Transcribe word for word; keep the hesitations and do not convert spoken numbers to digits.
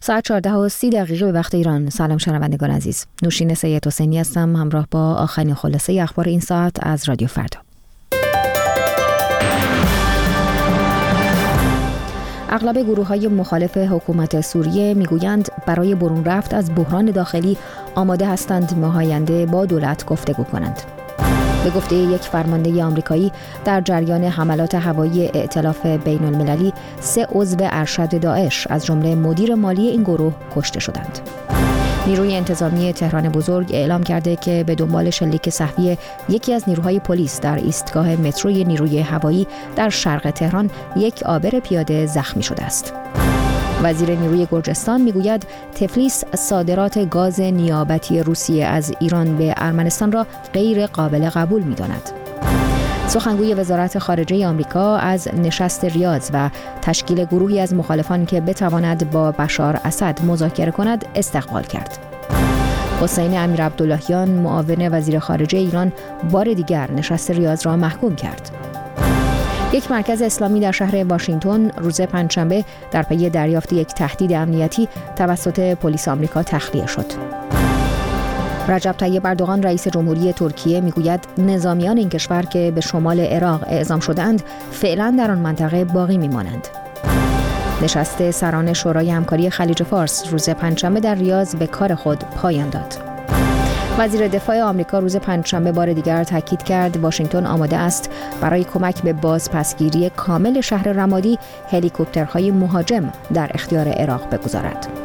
ساعت چهارده و سی دقیقه به وقت ایران. سلام شنوندگان عزیز. نوشین سید حسینی هستم همراه با آخرین خلاصه اخبار این ساعت از رادیو فردا. اغلب گروه‌های مخالف حکومت سوریه میگویند برای برون رفت از بحران داخلی آماده هستند ماه آینده با دولت گفتگو کنند. به گفته یک فرمانده آمریکایی در جریان حملات هوایی ائتلاف بین المللی سه عضو ارشد داعش از جمله مدیر مالی این گروه کشته شدند. نیروی انتظامی تهران بزرگ اعلام کرده که به دنبال شلیک سهوی یکی از نیروهای پلیس در ایستگاه متروی نیروی هوایی در شرق تهران یک عابر پیاده زخمی شده است. وزیر نیروی گرجستان میگوید تفلیس صادرات گاز نیابتی روسیه از ایران به ارمنستان را غیر قابل قبول می‌داند. سخنگوی وزارت خارجه آمریکا از نشست ریاض و تشکیل گروهی از مخالفان که بتواند با بشار اسد مذاکره کند استقبال کرد. حسین امیرعبداللهیان معاون وزیر خارجه ایران بار دیگر نشست ریاض را محکوم کرد. یک مرکز اسلامی در شهر واشنگتن روز پنجشنبه در پی دریافت یک تهدید امنیتی توسط پلیس آمریکا تخلیه شد. رجب طیب اردوغان رئیس جمهوری ترکیه میگوید نظامیان این کشور که به شمال عراق اعزام شده‌اند فعلا در آن منطقه باقی میمانند. نشست سران شورای همکاری خلیج فارس روز پنجشنبه در ریاض به کار خود پایان داد. وزیر دفاع آمریکا روز پنجشنبه بار دیگر تاکید کرد واشنگتن آماده است برای کمک به بازپسگیری کامل شهر رمادی هلیکوپترهای مهاجم در اختیار عراق بگذارد.